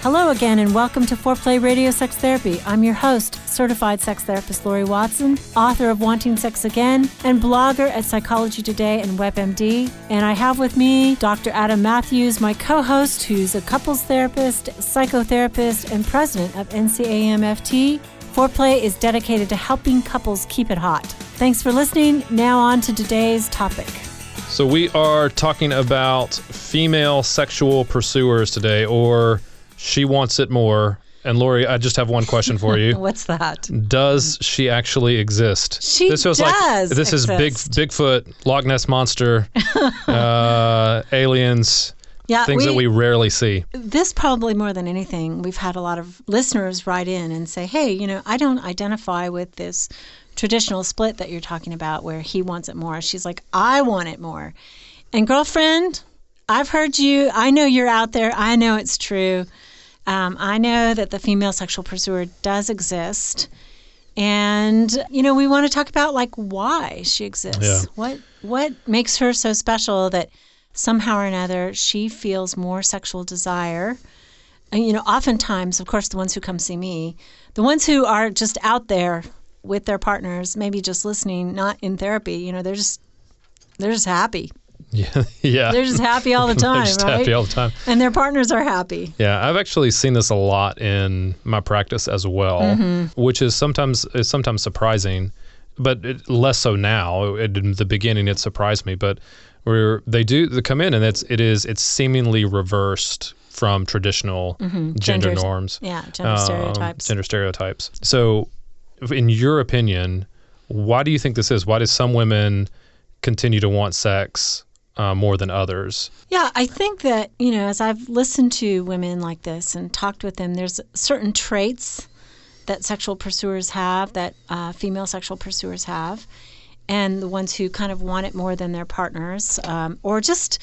Hello again, and welcome to Foreplay Radio Sex Therapy. I'm your host, certified sex therapist Lori Watson, author of Wanting Sex Again, and blogger at Psychology Today and WebMD. And I have with me Dr. Adam Matthews, my co-host, who's a couples therapist, psychotherapist, and president of NCAMFT. Foreplay is dedicated to helping couples keep it hot. Thanks for listening. Now on to today's topic. So we are talking about female sexual pursuers today, or she wants it more. And Lori, I just have one question for you. What's that? Does she actually exist? She this feels does like this exist. is Bigfoot, Loch Ness Monster, aliens, things that we rarely see. This probably more than anything, we've had a lot of listeners write in and say, hey, I don't identify with this traditional split that you're talking about where he wants it more. She's like, I want it more. And girlfriend, I've heard you. I know you're out there. I know it's true. I know that the female sexual pursuer does exist. And, we want to talk about why she exists. Yeah. What makes her so special that somehow or another she feels more sexual desire. And, oftentimes, of course, the ones who come see me, the ones who are just out there with their partners, maybe just listening, not in therapy, they're just happy. Yeah. They're just happy all the time, They're just right? happy all the time. And their partners are happy. Yeah, I've actually seen this a lot in my practice as well, which is sometimes surprising, but less so now. In the beginning, it surprised me, but where they come in and it's seemingly reversed from traditional gender norms. Yeah, gender stereotypes. Gender stereotypes. So, in your opinion, why do you think this is? Why do some women continue to want sex more than others? Yeah, I think that, as I've listened to women like this and talked with them, there's certain traits that sexual pursuers have, that female sexual pursuers have, and the ones who kind of want it more than their partners, or just,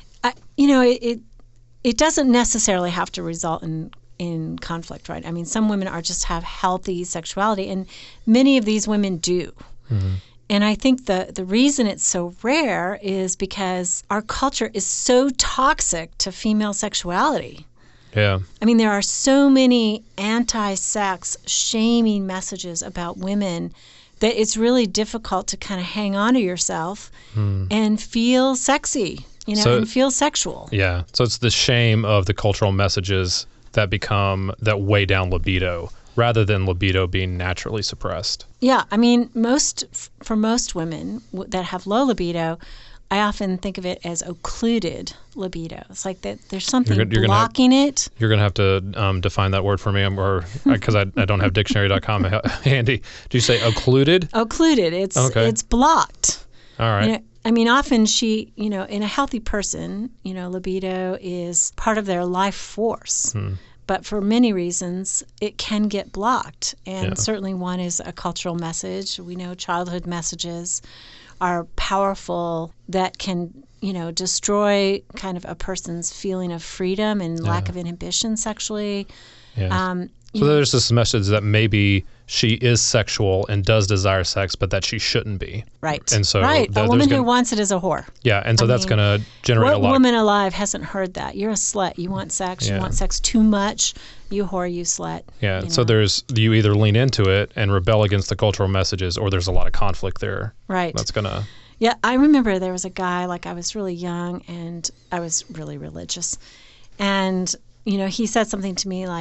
it doesn't necessarily have to result in conflict, right? I mean, some women just have healthy sexuality, and many of these women do. Mm-hmm. And I think the reason it's so rare is because our culture is so toxic to female sexuality. Yeah. I mean, there are so many anti-sex shaming messages about women that it's really difficult to kind of hang on to yourself and feel sexy, and feel sexual. Yeah. So it's the shame of the cultural messages that weigh down libido, rather than libido being naturally suppressed. Yeah, I mean, for most women that have low libido, I often think of it as occluded libido. It's like that there's something blocking it. You're going to have to define that word for me, or because I don't have dictionary.com handy. Do you say occluded? Occluded. It's blocked. All right. I mean, often in a healthy person, libido is part of their life force. But for many reasons, it can get blocked. And certainly one is a cultural message. We know childhood messages are powerful that can, destroy kind of a person's feeling of freedom and lack of inhibition sexually. Yeah. So there's this message that maybe she is sexual and does desire sex, but that she shouldn't be. Right. And so a woman who wants it is a whore. Yeah, and so that's going to generate a lot. What woman alive hasn't heard that? You're a slut. You want sex. You want sex too much. You whore, you slut. Yeah, so you either lean into it and rebel against the cultural messages, or there's a lot of conflict there. Right. That's going to... Yeah, I remember there was a guy, I was really young and I was really religious. And, he said something to me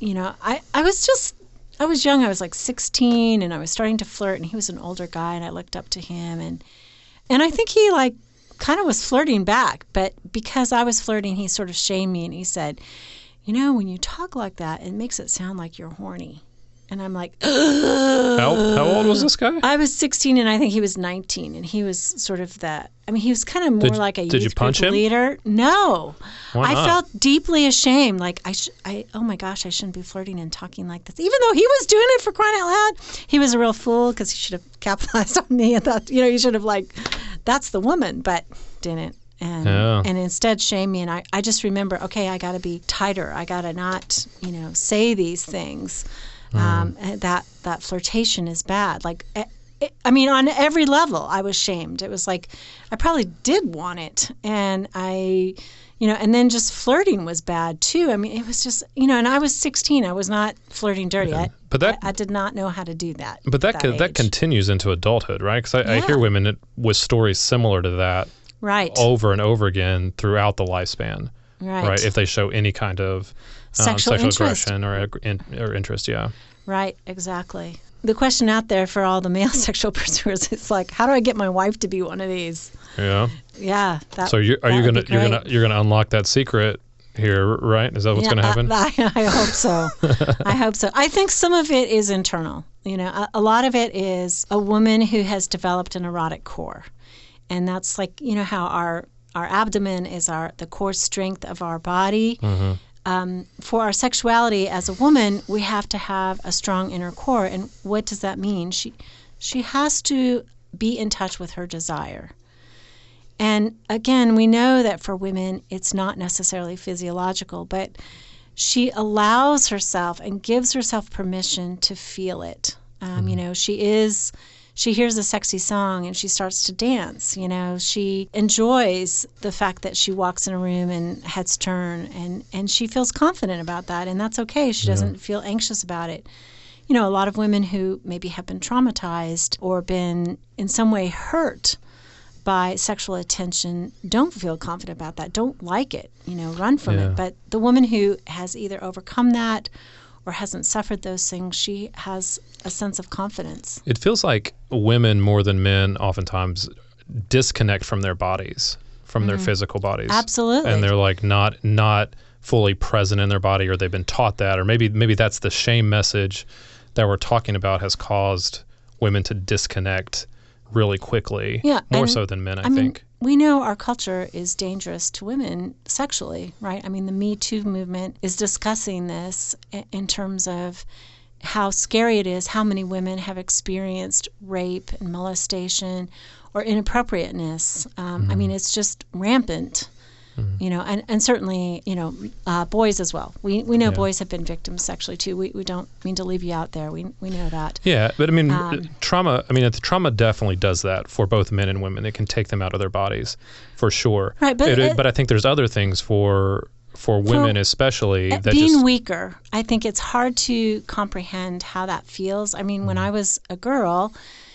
I was young. I was 16 and I was starting to flirt, and he was an older guy and I looked up to him and I think he kind of was flirting back, but because I was flirting, he sort of shamed me and he said, when you talk like that, it makes it sound like you're horny. And I'm like, how old was this guy? I was 16 and I think he was 19, and he was sort of he was kind of more like a youth group leader. No. Why not? I felt deeply ashamed. Oh my gosh, I shouldn't be flirting and talking like this. Even though he was doing it, for crying out loud. He was a real fool because he should have capitalized on me and thought, he should have that's the woman, but didn't. And instead shame me. And I just remember, okay, I got to be tighter. I got to not, say these things. That flirtation is bad. I mean, on every level, I was shamed. It was like, I probably did want it. And and then just flirting was bad too. I mean, it was just, and I was 16. I was not flirting dirty. Yeah. I did not know how to do that. But that continues into adulthood, right? Because I hear women with stories similar to that over and over again throughout the lifespan. Right. If they show any kind of sexual aggression or interest, yeah. Right, exactly. The question out there for all the male sexual pursuers is like, how do I get my wife to be one of these? Yeah. Yeah. So you're gonna unlock that secret here, right? Is that what's gonna happen? I hope so. I hope so. I think some of it is internal. A lot of it is a woman who has developed an erotic core, and that's like how our abdomen is the core strength of our body. Mm-hmm. For our sexuality as a woman, we have to have a strong inner core. And what does that mean? She has to be in touch with her desire. And again, we know that for women, it's not necessarily physiological, but she allows herself and gives herself permission to feel it. She hears a sexy song and she starts to dance. She enjoys the fact that she walks in a room and heads turn, and she feels confident about that, and that's okay. She doesn't feel anxious about it. A lot of women who maybe have been traumatized or been in some way hurt by sexual attention don't feel confident about that, don't like it, run from it. But the woman who has either overcome that or hasn't suffered those things, she has a sense of confidence. It feels like women more than men oftentimes disconnect from their bodies, from their physical bodies. Absolutely. And they're like not fully present in their body, or they've been taught that, or maybe that's the shame message that we're talking about has caused women to disconnect really quickly, more so than men, I think. We know our culture is dangerous to women sexually, right? I mean, the Me Too movement is discussing this in terms of how scary it is, how many women have experienced rape and molestation or inappropriateness. I mean, it's just rampant. And certainly, boys as well. We know boys have been victims sexually too. We don't mean to leave you out there. We know that. Yeah, but I mean, trauma definitely does that for both men and women. It can take them out of their bodies, for sure. Right, but I think there's other things for women especially. That being weaker, I think it's hard to comprehend how that feels. I mean, when I was a girl,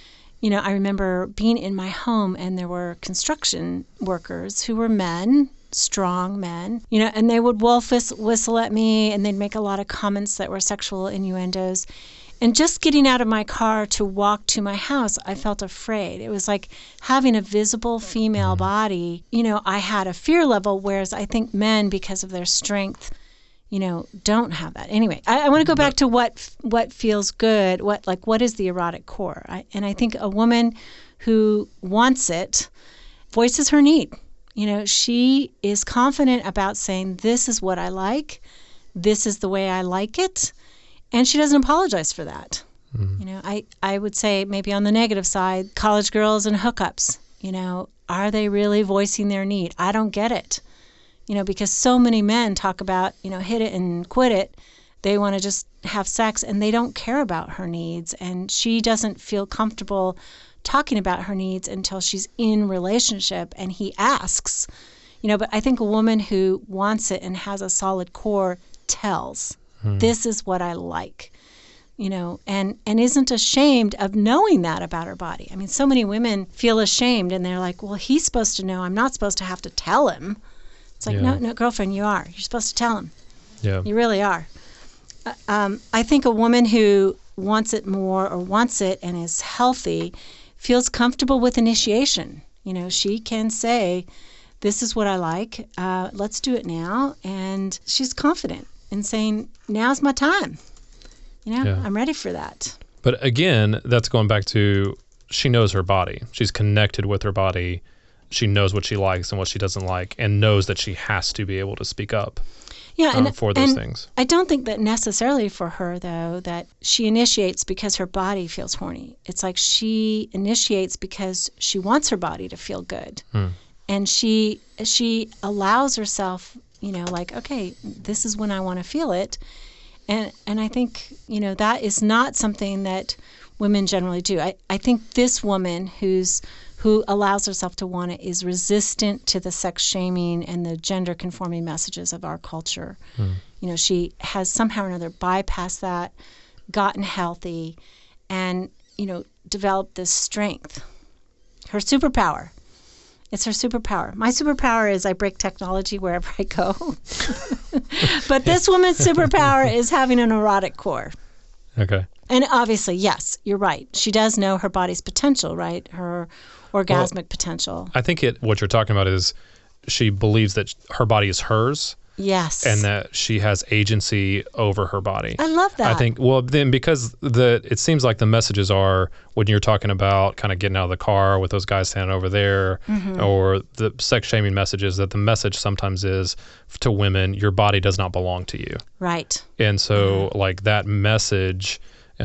I remember being in my home and there were construction workers who were men, strong men, and they would wolf whistle at me, and they'd make a lot of comments that were sexual innuendos. And just getting out of my car to walk to my house, I felt afraid. It was like having a visible female body. I had a fear level, whereas I think men, because of their strength, don't have that. Anyway, I want to go back to what feels good, what is the erotic core. I think a woman who wants it voices her need. She is confident about saying, this is what I like, this is the way I like it, and she doesn't apologize for that. I would say maybe on the negative side, college girls and hookups, are they really voicing their need? I don't get it. Because so many men talk about, hit it and quit it. They want to just have sex and they don't care about her needs. And she doesn't feel comfortable talking about her needs until she's in relationship and he asks. But I think a woman who wants it and has a solid core tells, this is what I like. And isn't ashamed of knowing that about her body. I mean, so many women feel ashamed and they're like, well, he's supposed to know. I'm not supposed to have to tell him. It's like, no, girlfriend, you are. You're supposed to tell him. Yeah. You really are. I think a woman who wants it more or wants it and is healthy feels comfortable with initiation. She can say, this is what I like. Let's do it now. And she's confident in saying, now's my time. I'm ready for that. But again, that's going back to she knows her body. She's connected with her body. She knows what she likes and what she doesn't like, and knows that she has to be able to speak up for those things. I don't think that necessarily for her, though, that she initiates because her body feels horny. It's like she initiates because she wants her body to feel good. And she allows herself, like, okay, this is when I want to feel it. And I think, that is not something that women generally do. I think this woman who allows herself to want it is resistant to the sex shaming and the gender conforming messages of our culture. She has somehow or another bypassed that, gotten healthy, and, developed this strength. Her superpower. It's her superpower. My superpower is I break technology wherever I go. But this woman's superpower is having an erotic core. Okay. And obviously, yes, you're right. She does know her body's potential, right? Her orgasmic potential. I think what you're talking about is she believes that her body is hers. Yes. And that she has agency over her body. I love that. I think, then because it seems like the messages are when you're talking about kind of getting out of the car with those guys standing over there, or the sex shaming messages, that the message sometimes is to women, your body does not belong to you. Right. And so like that message,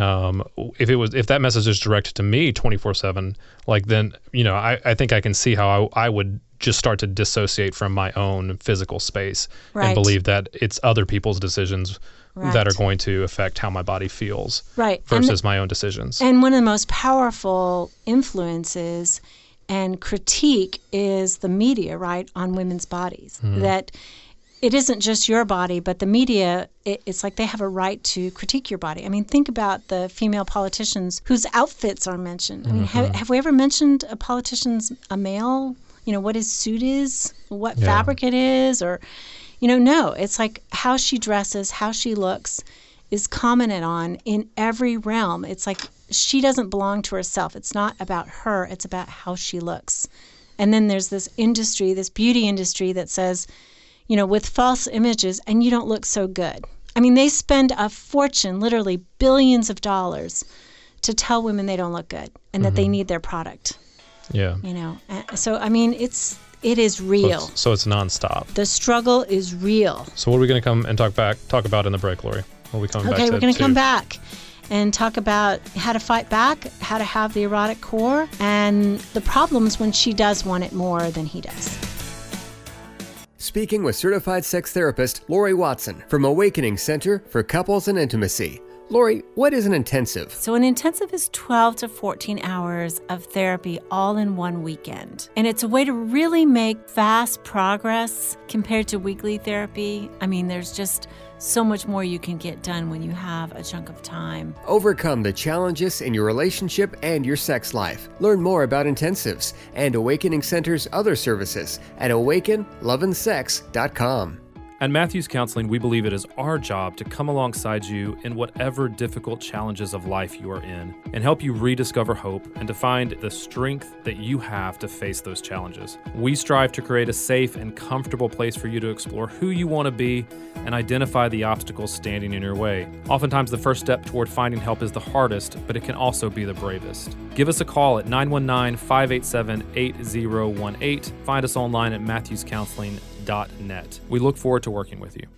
if that message is directed to me 24/7, like then, I think I can see how I would just start to dissociate from my own physical space and believe that it's other people's decisions that are going to affect how my body feels versus my own decisions. And one of the most powerful influences and critique is the media, right, on women's bodies. That it isn't just your body, but the media, it's like they have a right to critique your body. I mean, think about the female politicians whose outfits are mentioned. I mean, have we ever mentioned a politician's a male? What his suit is, what fabric it is, or, no. It's like how she dresses, how she looks is commented on in every realm. It's like she doesn't belong to herself. It's not about her. It's about how she looks. And then there's this industry, this beauty industry that says, with false images, and you don't look so good. I mean, they spend a fortune, literally billions of dollars, to tell women they don't look good and that they need their product. Yeah. So, I mean, it is real. So it's nonstop. The struggle is real. So what are we going to come and talk about in the break, Lori? What are we coming back to? Okay, we're going to come back and talk about how to fight back, how to have the erotic core, and the problems when she does want it more than he does. Speaking with certified sex therapist Lori Watson from Awakening Center for Couples and Intimacy. Lori, what is an intensive? So an intensive is 12 to 14 hours of therapy all in one weekend. And it's a way to really make fast progress compared to weekly therapy. I mean, there's just so much more you can get done when you have a chunk of time. Overcome the challenges in your relationship and your sex life. Learn more about intensives and Awakening Center's other services at awakenloveandsex.com. At Matthews Counseling, we believe it is our job to come alongside you in whatever difficult challenges of life you are in and help you rediscover hope and to find the strength that you have to face those challenges. We strive to create a safe and comfortable place for you to explore who you want to be and identify the obstacles standing in your way. Oftentimes, the first step toward finding help is the hardest, but it can also be the bravest. Give us a call at 919-587-8018. Find us online at matthewscounseling.net. We look forward to working with you.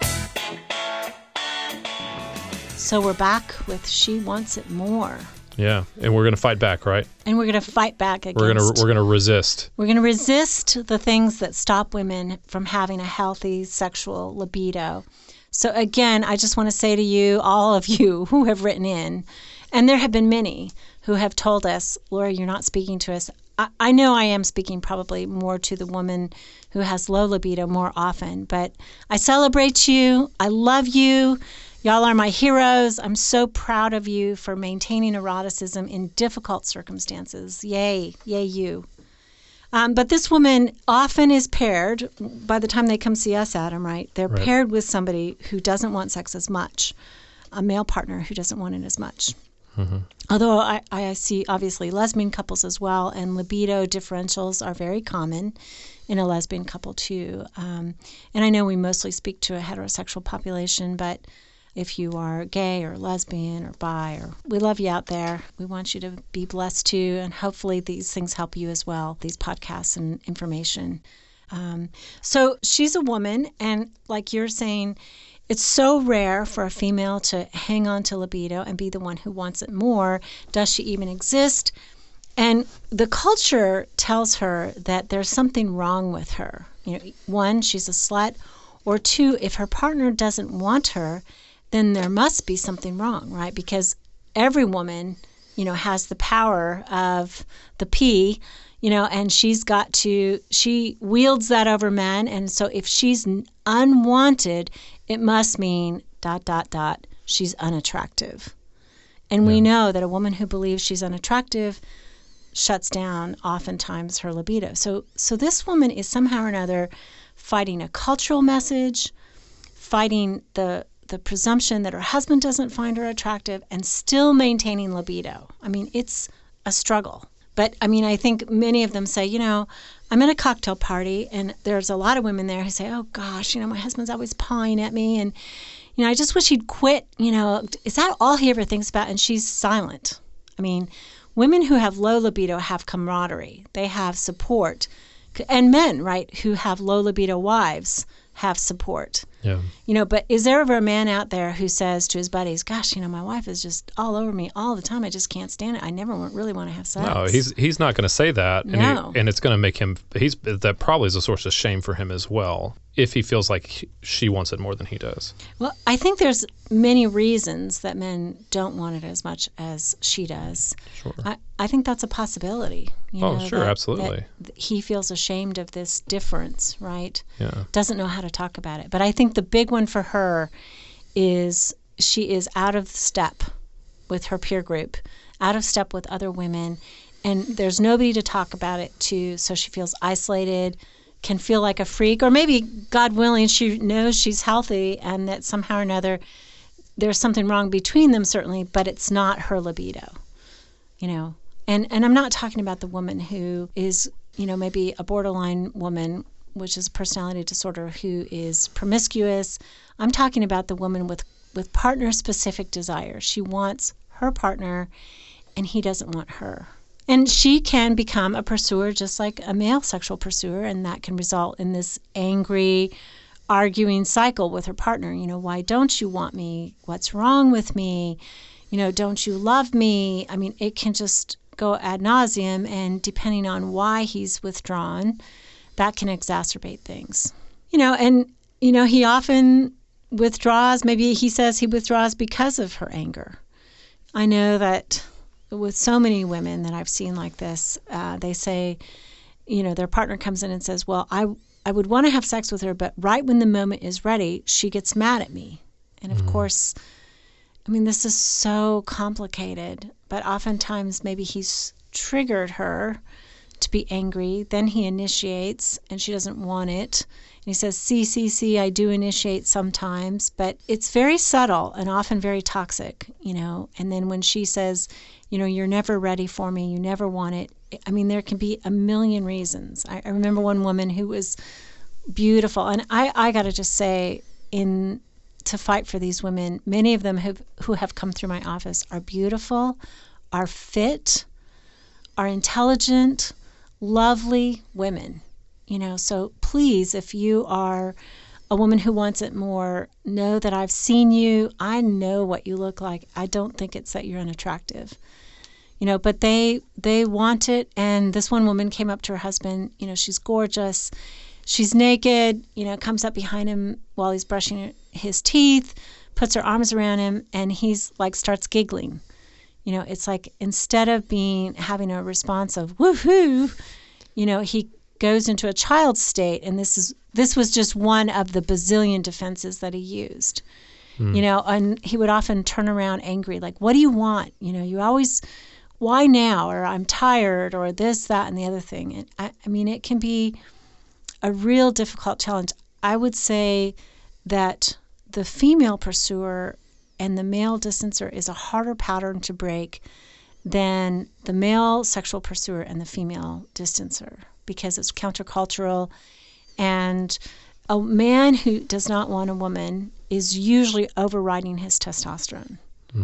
So we're back with She Wants It More. Yeah, and we're going to fight back, right? And we're going to fight back against. We're going to resist. We're going to resist the things that stop women from having a healthy sexual libido. So again, I just want to say to you, all of you who have written in, and there have been many who have told us, Lori, you're not speaking to us. I know I am speaking probably more to the woman who has low libido more often, but I celebrate you. I love you. Y'all are my heroes. I'm so proud of you for maintaining eroticism in difficult circumstances. Yay, yay you. But this woman often is paired, by the time they come see us, Adam, right? They're paired with somebody who doesn't want sex as much, a male partner who doesn't want it as much. Mm-hmm. Although I see obviously lesbian couples as well, and libido differentials are very common in a lesbian couple too. And I know we mostly speak to a heterosexual population, but if you are gay or lesbian or bi, or we love you out there. We want you to be blessed too, and hopefully these things help you as well, these podcasts and information. So she's a woman, and like you're saying, it's so rare for a female to hang on to libido and be the one who wants it more. Does she even exist? And the culture tells her that there's something wrong with her. One, she's a slut, or two, if her partner doesn't want her, then there must be something wrong, right? Because every woman has the power of the P, and she wields that over men. And so if she's unwanted, it must mean ... she's unattractive. And we know that a woman who believes she's unattractive shuts down oftentimes her libido. So this woman is somehow or another fighting a cultural message, fighting the presumption that her husband doesn't find her attractive, and still maintaining libido. I mean, it's a struggle. But, I mean, I think many of them say, I'm at a cocktail party, and there's a lot of women there who say, oh, gosh, my husband's always pawing at me, and, I just wish he'd quit. Is that all he ever thinks about? And she's silent. I mean, women who have low libido have camaraderie. They have support. And men, right, who have low libido wives have support. Yeah. But is there ever a man out there who says to his buddies, gosh, my wife is just all over me all the time. I just can't stand it. I never really want to have sex. No, he's not going to say that. No. And it's going to make him, that probably is a source of shame for him as well, if he feels like she wants it more than he does. Well, I think there's many reasons that men don't want it as much as she does. Sure. I think that's a possibility. Sure, absolutely. That he feels ashamed of this difference, right? Yeah. Doesn't know how to talk about it. But I think the big one for her is she is out of step with her peer group, out of step with other women, and there's nobody to talk about it to, so she feels isolated, can feel like a freak, or maybe, God willing, she knows she's healthy and that somehow or another there's something wrong between them, certainly, but it's not her libido, And I'm not talking about the woman who is, maybe a borderline woman, which is a personality disorder, who is promiscuous. I'm talking about the woman with partner-specific desires. She wants her partner, and he doesn't want her. And she can become a pursuer just like a male sexual pursuer, and that can result in this angry, arguing cycle with her partner. Why don't you want me? What's wrong with me? Don't you love me? I mean, it can just go ad nauseum, and depending on why he's withdrawn, that can exacerbate things. He often withdraws. Maybe he says he withdraws because of her anger. I know that with so many women that I've seen like this, they say, their partner comes in and says, well, I would want to have sex with her, but right when the moment is ready, she gets mad at me. And of course, I mean, this is so complicated, but oftentimes maybe he's triggered her to be angry. Then he initiates, and she doesn't want it. And he says, see, I do initiate sometimes, but it's very subtle and often very toxic, And then when she says, you're never ready for me, you never want it. I mean, there can be a million reasons. I remember one woman who was beautiful, and I got to just say, to fight for these women, many of them who have come through my office are beautiful, are fit, are intelligent, lovely women. So please, if you are a woman who wants it more, know that I've seen you. I know what you look like. I don't think it's that you're unattractive. But they want it. And this one woman came up to her husband. She's gorgeous. She's naked, comes up behind him while he's brushing his teeth, puts her arms around him, and he's starts giggling. It's like instead of having a response of woohoo, he goes into a child's state, and this was just one of the bazillion defenses that he used. And he would often turn around angry, like, what do you want? You always, why now? Or I'm tired, or this, that, and the other thing. And I mean, it can be a real difficult challenge. I would say that the female pursuer and the male distancer is a harder pattern to break than the male sexual pursuer and the female distancer, because it's countercultural. And a man who does not want a woman is usually overriding his testosterone.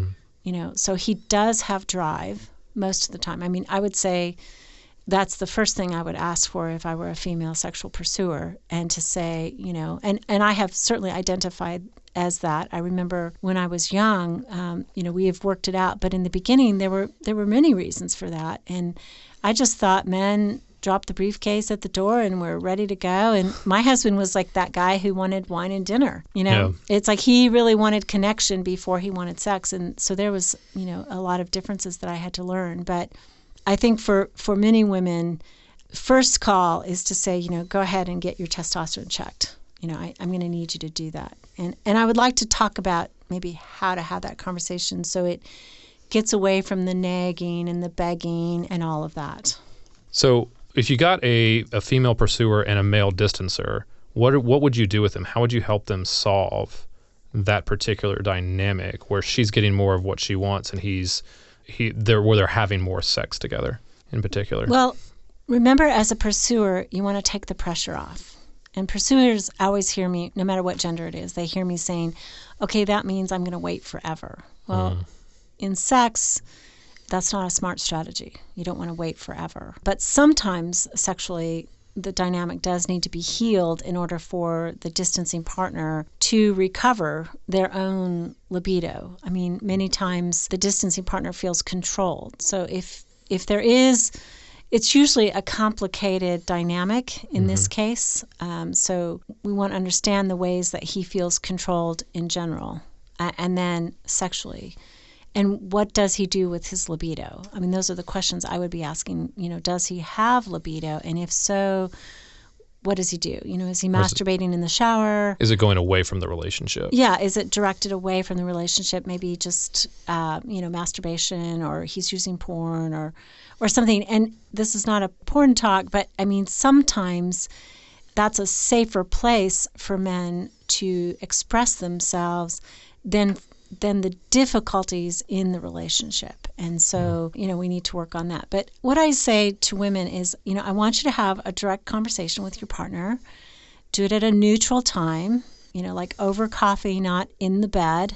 So he does have drive most of the time. I mean, I would say that's the first thing I would ask for if I were a female sexual pursuer, and to say, and I have certainly identified as that. I remember when I was young, we have worked it out, but in the beginning there were many reasons for that, and I just thought men drop the briefcase at the door and we're ready to go. And my husband was like that guy who wanted wine and dinner. It's like he really wanted connection before he wanted sex. And so there was, a lot of differences that I had to learn. But I think for many women, first call is to say, go ahead and get your testosterone checked. I'm going to need you to do that. And I would like to talk about maybe how to have that conversation so it gets away from the nagging and the begging and all of that. So if you got a female pursuer and a male distancer, what would you do with them? How would you help them solve that particular dynamic where she's getting more of what she wants and where they're having more sex together in particular? Well, remember, as a pursuer, you want to take the pressure off. And pursuers always hear me, no matter what gender it is, they hear me saying, okay, that means I'm going to wait forever. Well, in sex, that's not a smart strategy. You don't want to wait forever. But sometimes sexually, the dynamic does need to be healed in order for the distancing partner to recover their own libido. I mean, many times the distancing partner feels controlled. So if there is, it's usually a complicated dynamic in this case. So we want to understand the ways that he feels controlled in general, and then sexually. And what does he do with his libido? I mean, those are the questions I would be asking. Does he have libido? And if so, what does he do? Is he masturbating in the shower? Is it going away from the relationship? Yeah. Is it directed away from the relationship? Maybe just, masturbation, or he's using porn or something. And this is not a porn talk, but I mean, sometimes that's a safer place for men to express themselves than the difficulties in the relationship. And so, we need to work on that. But what I say to women is, I want you to have a direct conversation with your partner. Do it at a neutral time, like over coffee, not in the bed.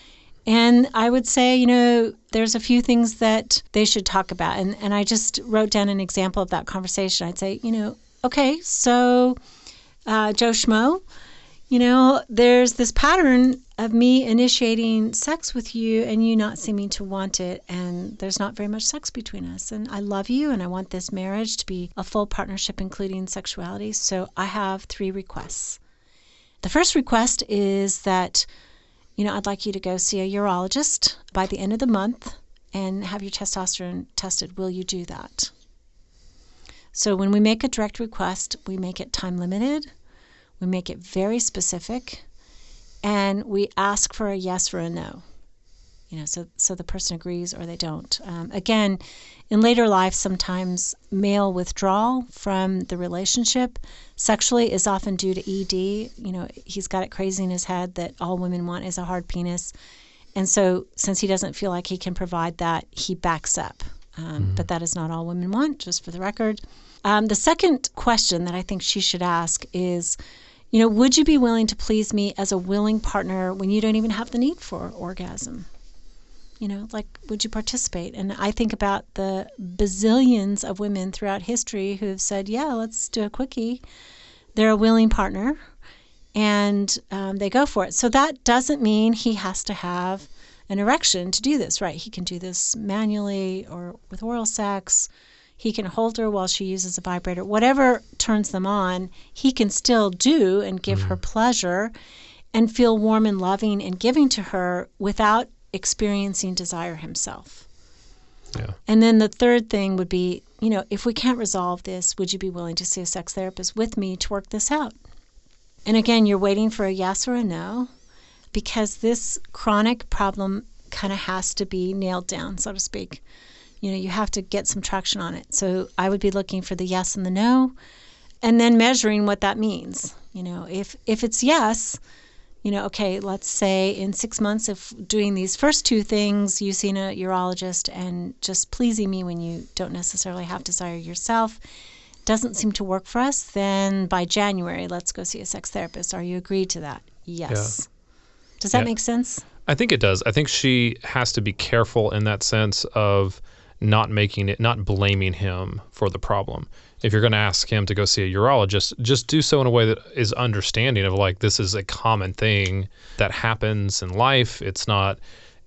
And I would say, there's a few things that they should talk about. And I just wrote down an example of that conversation. I'd say, okay, so Joe Schmo, there's this pattern of me initiating sex with you and you not seeming to want it, and there's not very much sex between us. And I love you, and I want this marriage to be a full partnership, including sexuality. So I have 3 requests. The first request is that, I'd like you to go see a urologist by the end of the month and have your testosterone tested. Will you do that? So when we make a direct request, we make it time limited. We make it very specific, and we ask for a yes or a no. So the person agrees or they don't. Again, in later life, sometimes male withdrawal from the relationship sexually is often due to ED. He's got it crazy in his head that all women want is a hard penis. And so since he doesn't feel like he can provide that, he backs up. But that is not all women want, just for the record. The second question that I think she should ask is, would you be willing to please me as a willing partner when you don't even have the need for orgasm? Would you participate? And I think about the bazillions of women throughout history who have said, yeah, let's do a quickie. They're a willing partner, and they go for it. So that doesn't mean he has to have an erection to do this, right? He can do this manually or with oral sex. He can hold her while she uses a vibrator. Whatever turns them on, he can still do and give her pleasure and feel warm and loving and giving to her without experiencing desire himself. Yeah. And then the third thing would be, if we can't resolve this, would you be willing to see a sex therapist with me to work this out? And again, you're waiting for a yes or a no, because this chronic problem kind of has to be nailed down, so to speak. You have to get some traction on it. So I would be looking for the yes and the no, and then measuring what that means. If it's yes, okay, let's say in 6 months, if doing these first 2 things, you seen a urologist and just pleasing me when you don't necessarily have desire yourself, doesn't seem to work for us, then by January, let's go see a sex therapist. Are you agreed to that? Yes. Yeah. Does that make sense? I think it does. I think she has to be careful in that sense of not blaming him for the problem. If you're going to ask him to go see a urologist, just do so in a way that is understanding of this is a common thing that happens in life. It's not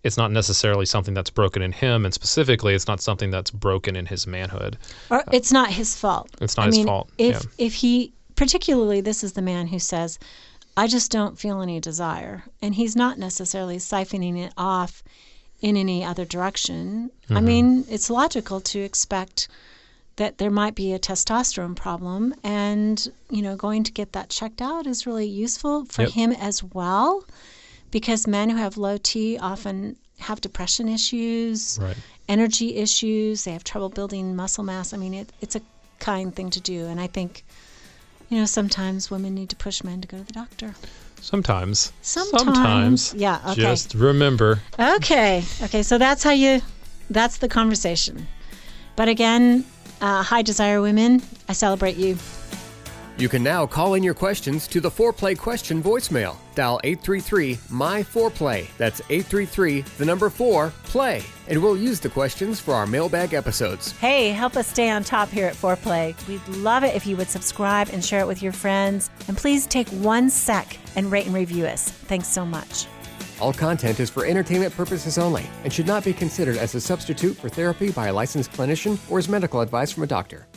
it's not necessarily something that's broken in him, and specifically, it's not something that's broken in his manhood. Or it's not his fault. It's not his fault. If he, particularly, this is the man who says, I just don't feel any desire, and he's not necessarily siphoning it off in any other direction. I mean, it's logical to expect that there might be a testosterone problem, and, going to get that checked out is really useful for him as well, because men who have low T often have depression issues, energy issues, they have trouble building muscle mass. I mean, it's a kind thing to do, and I think, sometimes women need to push men to go to the doctor. Sometimes. Yeah, okay. Just remember. Okay, so that's the conversation. But again, high desire women, I celebrate you. You can now call in your questions to the Foreplay question voicemail. Dial 833-MY-4PLAY. That's 833-4-PLAY. And we'll use the questions for our mailbag episodes. Hey, help us stay on top here at Foreplay. We'd love it if you would subscribe and share it with your friends. And please take 1 sec and rate and review us. Thanks so much. All content is for entertainment purposes only and should not be considered as a substitute for therapy by a licensed clinician or as medical advice from a doctor.